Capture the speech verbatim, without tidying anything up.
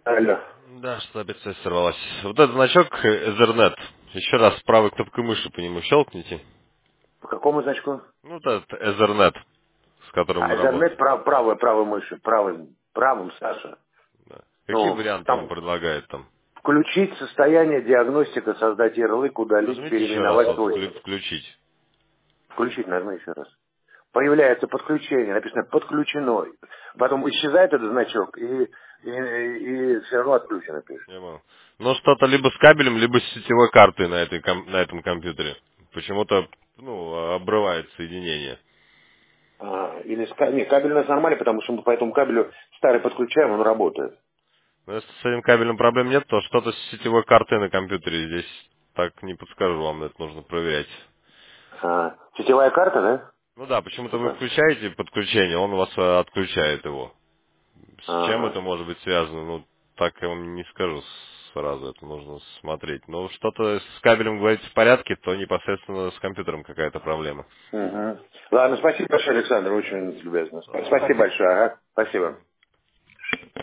Алло. Да, что опять связь сорвалась. Вот этот значок Ethernet. Еще раз правой кнопкой мыши по нему щелкните. По какому значку? Ну, вот этот Ethernet, с которым А мы Ethernet работаем. прав, правой, правой мыши, правым, правым, Саша. Да. Какие Ну, варианты вам там предлагает там? включить состояние диагностика, создать ярлык, удалить, Нажмите еще раз, переименовать вот свой. вклю- включить. Включить, нажми еще раз. Появляется подключение, написано подключено. Потом исчезает этот значок и, и, и все равно отключено пишет. Я понял. Ну, что-то либо с кабелем, либо с сетевой картой на, этой, ком- на этом компьютере. Почему-то, ну, обрывает соединение. А, или с ка- не, кабель у нас нормальный, потому что мы по этому кабелю старый подключаем, он работает. Но если с этим кабелем проблем нет, то что-то с сетевой картой на компьютере здесь так не подскажу вам, это нужно проверять. А, сетевая карта, да? Ну да, почему-то вы Типа. включаете подключение, он у вас э, отключает его. С чем Ага. это может быть связано, ну, так я вам не скажу сразу, это нужно смотреть. Но что-то с кабелем, говорите, в порядке, то непосредственно с компьютером какая-то проблема. Угу. Ладно, спасибо большое, Александр, очень любезно. Сп- Ладно. Спасибо большое, ага. Спасибо. Мгм.